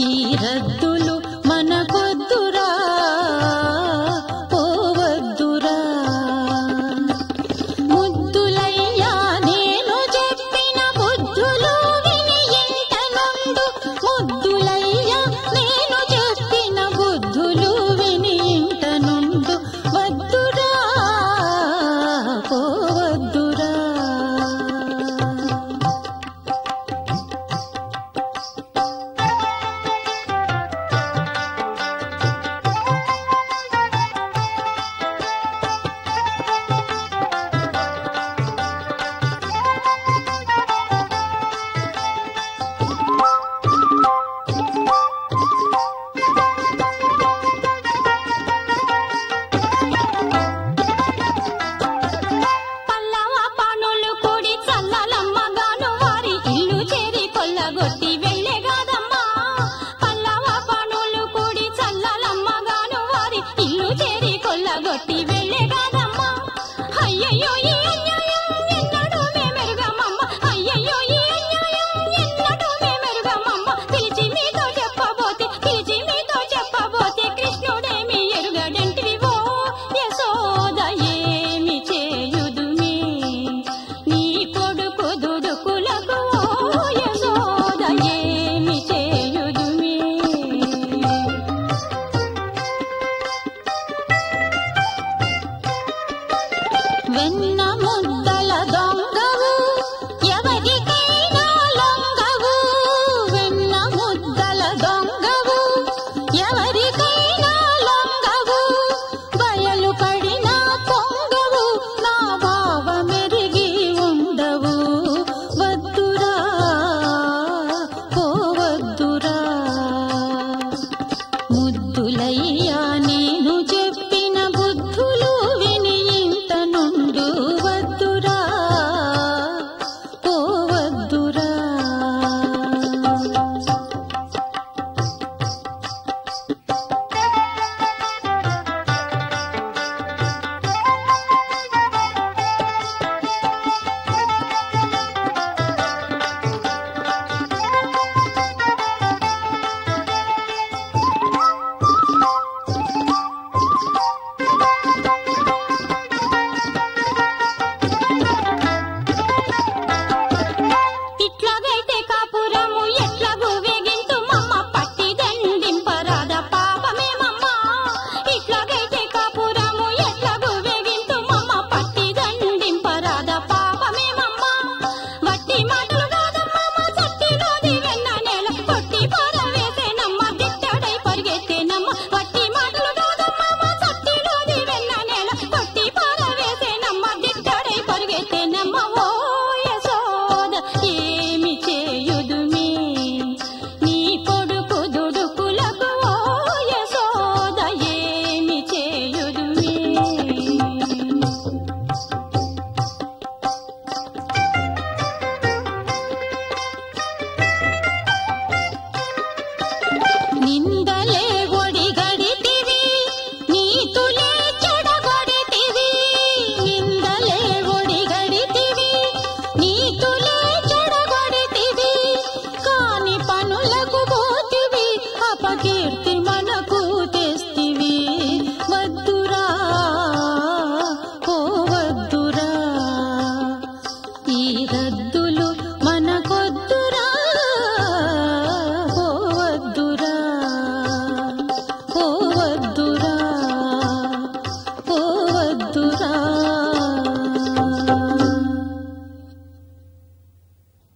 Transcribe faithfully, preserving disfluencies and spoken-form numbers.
ఈ రద్దులు మనకొద్దురా పోవద్దురా ముద్దులయ్యా నేను చెప్పిన బుద్ధులు విని ఇంట నుండు ముద్దులయ్యా నేను చెప్పిన బుద్ధులు విని ఇంట నుండు వద్దురా పోవద్దురా కొట్టి వెళ్ళేగాదమ్మా అయ్యయ్యో ఈ అన్యాయం ఎన్నడూ మెరుగమమ్మ అయ్యయ్యో ఈ అన్యాయం ఎన్నడూ మెరుగమమ్మ పిలిచి మీతో చెప్పబోతే పిలిచి మీతో చెప్పబోతే కృష్ణుడేమి ఎరుగడంటివివో యశోద ఏమి చేయుదుమే నీ కొడుకు దుడుకులకు ఓ యశోద ఏమి చేయుదుమే వెన్న ముద్దల దొంగవు ఎవరికైనా లొంగవు వెన్న ముద్దల దొంగవు ఎవరికైనా లొంగవు బయలు పడిన పొంగవు నా భావ మెరిగి ఉండవు వద్దురా పోవద్దురా ముద్దులయ్యా నేను చెప్పిన బుద్ధులు విని ఇంత నుండు వద్దురా పోవద్దురా ఇట్లాగైతే కాపురము ఎట్లాగు వేగింతు మమ్మ పట్టి దండింపరాద పాపమేమమ్మ ఇట్లాగైతే కాపురము ఎట్లాగు వేగింతు మమ్మ పట్టి దండింపరాద పాపమేమమ్మ వట్టి మాటలు కాదమ్మ సట్టిలోది వెన్న నేల కొట్టి పారవేసేనమ్మ దిట్టడై పరిగెత్తేనమ్మ వట్టి మాటలు కాదమ్మ సట్టిలోది వెన్న నేల కొట్టి పారవేసేనమ్మ దిట్టడై పరిగెత్తేనమ్మ ఓ యశోద ఏమి చేయుదుమే నీ కొడుకు దుడుకులకు ఓ యశోద ఏమి చేయుదుమే నిందలే